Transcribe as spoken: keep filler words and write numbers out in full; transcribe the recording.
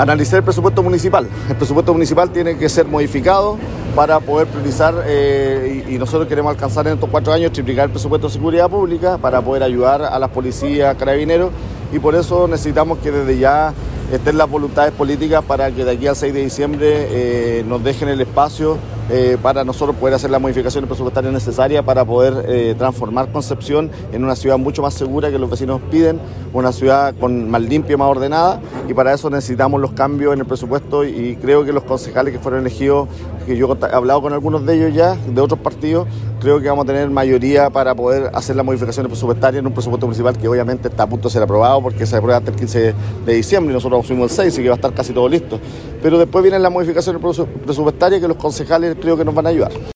Analizar el presupuesto municipal. El presupuesto municipal tiene que ser modificado para poder priorizar eh, y, y nosotros queremos alcanzar en estos cuatro años triplicar el presupuesto de seguridad pública para poder ayudar a las policías, carabineros, y por eso necesitamos que desde ya estén las voluntades políticas para que de aquí al seis de diciembre eh, nos dejen el espacio eh, para nosotros poder hacer las modificaciones presupuestarias necesarias para poder eh, transformar Concepción en una ciudad mucho más segura que los vecinos piden, una ciudad con, más limpia y más ordenada, y para eso necesitamos los cambios en el presupuesto, y creo que los concejales que fueron elegidos, que yo he hablado con algunos de ellos ya, de otros partidos, creo que vamos a tener mayoría para poder hacer las modificaciones presupuestarias en un presupuesto municipal que obviamente está a punto de ser aprobado porque se aprueba hasta el quince de diciembre y nosotros asumimos el seis, así que va a estar casi todo listo. Pero después vienen las modificaciones presupuestarias que los concejales creo que nos van a ayudar.